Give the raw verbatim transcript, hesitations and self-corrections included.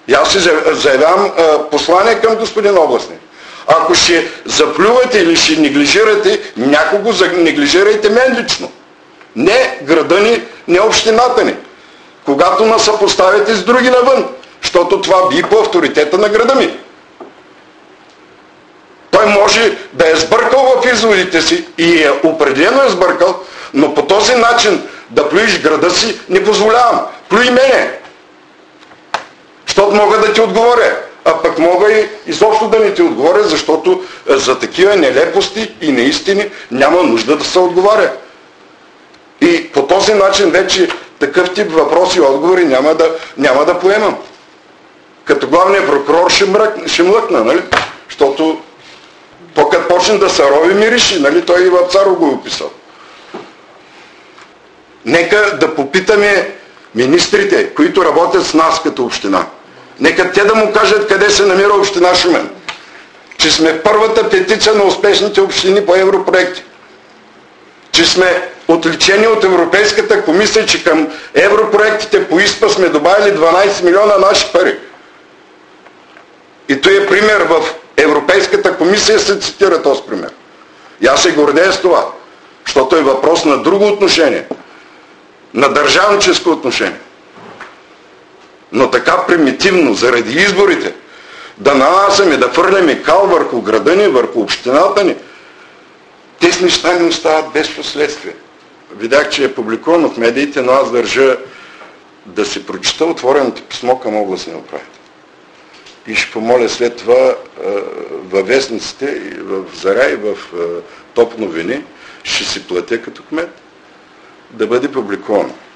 И аз си заявявам послание към господин областник. Ако ще заплювате или ще неглижирате някого, неглижирайте мен лично. Не града ни, не общината ни. Когато нас съпоставяте с други навън, защото това би по авторитета на града ми. Той може да е сбъркал в изводите си и е определено е сбъркал, но по този начин да плюиш града си не позволявам. Плюй мене. Защото мога да ти отговоря. А пък мога и изобщо да не ти отговоря, защото за такива нелепости и неистини няма нужда да се отговаря. И по този начин вече такъв тип въпроси и отговори няма да, няма да поемам. Като главният прокурор ще, мрък, ще млъкна, нали? Защото по-като почне да се рови мириши, нали? Той и Вапцаров го е описал. Нека да попитаме министрите, които работят с нас като община. Нека те да му кажат къде се намира община Шумен. Че сме в първата петиция на успешните общини по европроекти. Че сме отличени от Европейската комисия, че към европроектите по ИСПА сме добавили дванайсет милиона наши пари. И той е пример в Европейската комисия, се цитира този пример. И аз се гордея с това, защото е въпрос на друго отношение. На държавническо отношение. Но така примитивно, заради изборите, да нанасяме, да фърляме кал върху града ни, върху общината ни, тези неща не остават без последствия. Видях, че е публикувано в медиите, но аз държа да се прочита отвореното писмо към областния управител. И ще помоля след това във вестниците, в Заря и в Топ новини, ще си платя като кмет, да бъде публикувано.